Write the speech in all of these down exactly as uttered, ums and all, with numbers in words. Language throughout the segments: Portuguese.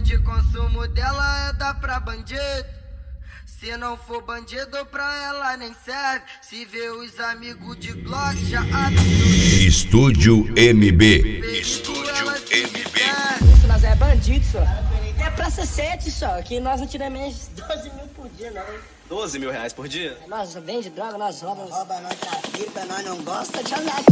de consumo dela é dar pra bandido. Se não for bandido, pra ela nem serve. Se vê os amigos de Glock, já abre. Estúdio M B. Estúdio M B. Isso, nós é bandido, só. É praça sete, só. Que nós não tiramos menos doze mil por dia, não. doze mil reais por dia? Nós vende droga, nós roubamos. Rouba, nós trafica, nós não gosta de andar.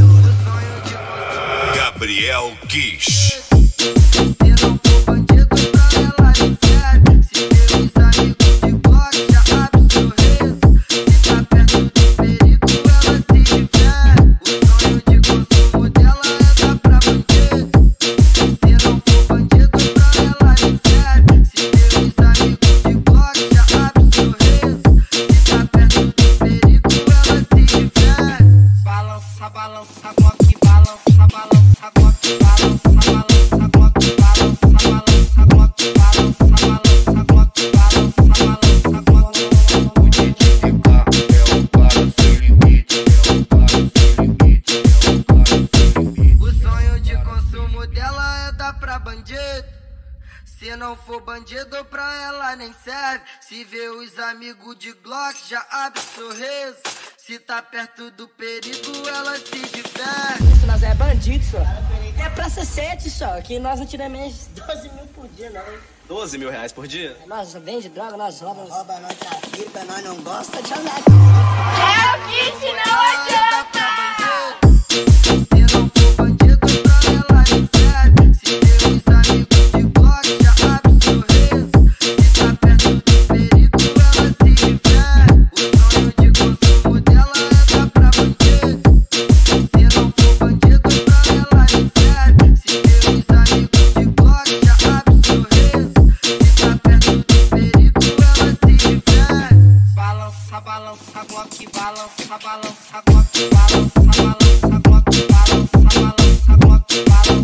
Gabriel Kish. Se não for bandido, pra ela nem serve. Se vê os amigos de Glock, já abre o sorriso. Se tá perto do perigo, ela se diverte. O sonho de consumo dela é dar pra bandido. Se não for bandido, pra ela nem serve. Se vê os amigos de Glock, já abre o sorriso. Se tá perto do perigo, ela se diverte. Balança, balança, Glock, balança, balança, Glock, balança, balança, Glock, balança, balança, Glock, balança, balança, Glock, balança, balança, Glock. O D J é o cara sem limite, é o cara sem limite, é o cara sem limite. O sonho de consumo dela é dar pra bandido. Se não for bandido, pra ela nem serve. Se vê os amigos de Glock, já abre sorriso. Se tá perto do perigo, ela se diverte. Isso, nós é bandido, só. É praça sete, só. Que nós não tiramos menos doze mil por dia, não. doze mil reais por dia? Nós vende droga, nós roubamos. Rouba, nós trafica, nós não gosta de andar. É o Kish, não adianta! Se não for bandido, pra ela nem serve. Se vê os amigos de Glock, já abre o sorriso. Se tá perto do perigo, ela se diverte. O sonho de consumo dela é dar pra bandido. Se não for bandido, pra ela nem serve. Se vê os amigos de Glock, já abre o sorriso. Se tá perto do perigo, ela se diverte. Balança, balança, Glock, balança, balança, Glock, balança, balança, Glock, balança, balança, Glock, balança.